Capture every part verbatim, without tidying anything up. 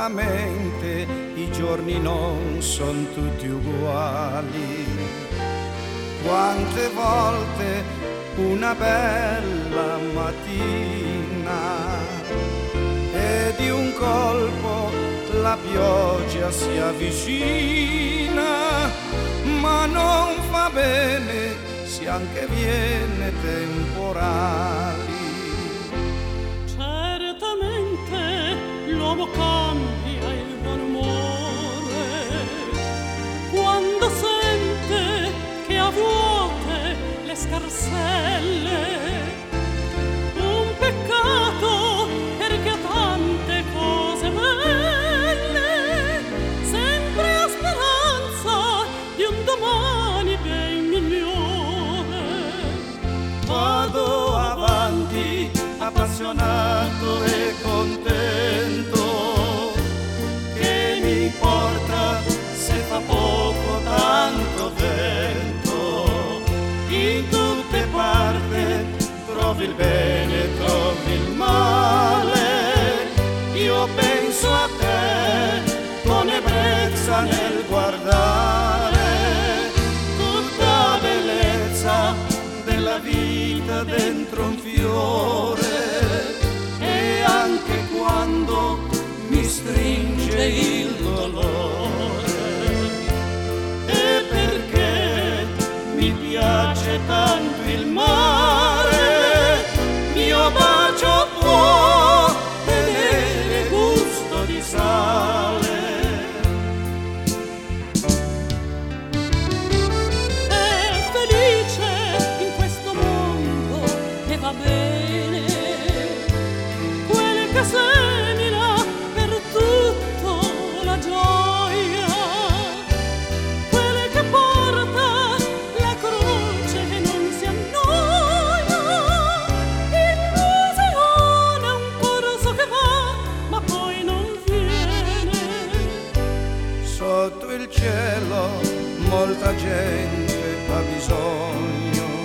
veramente i giorni non sono tutti uguali. Quante volte una bella mattina e di un colpo la pioggia si avvicina, ma non fa bene se anche viene temporali. Certamente l'uomo cambia il buon umore quando sente che ha vuote le scarselle. Un peccato perché ha tante cose belle, sempre a speranza di un domani ben migliore. Vado avanti appassionato e contento, che mi importa se fa poco tanto vento. In tutte parti trovi il bene, trovi il male. Io penso a te con ebbrezza nel guardare tutta bellezza della vita dentro un fiore, e anche quando mi stringe il dolore. E perché mi piace tanto il mare, mio bacio può tenere gusto di sale. Va bene, quel che semina per tutto la gioia, quel che porta la croce e non si annoia. Illusione è un corso che va, ma poi non viene. Sotto il cielo molta gente ha bisogno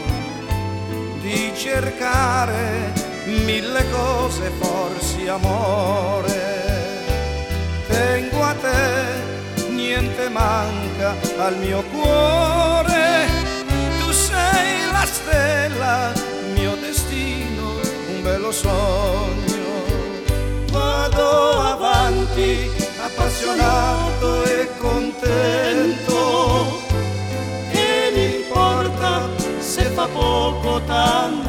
di cercare mille cose, forse amore. Tengo a te, niente manca al mio cuore. Tu sei la stella, mio destino, un bello sogno. Vado avanti, appassionato e contento, che mi importa se fa poco tanto